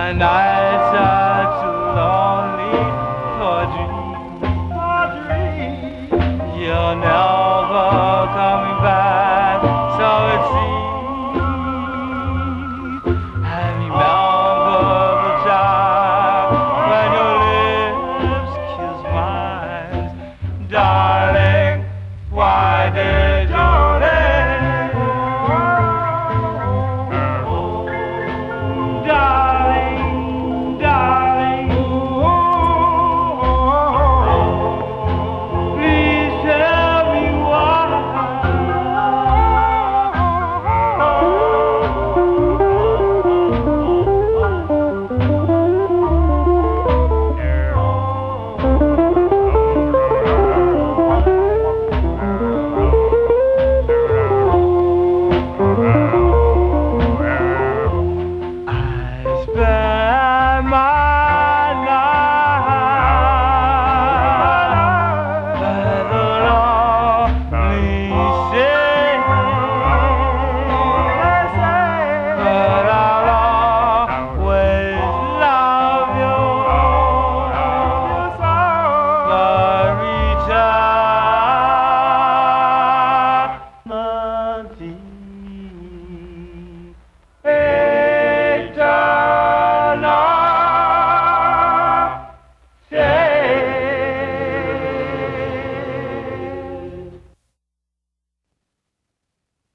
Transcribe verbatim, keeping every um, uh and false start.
My nights are too lonely for dreams. You're never coming back, so it seems. And remember the time when your lips kissed mine, darling. Why did you leave? Darling, darling, please tell me why. I spend my life by the lonely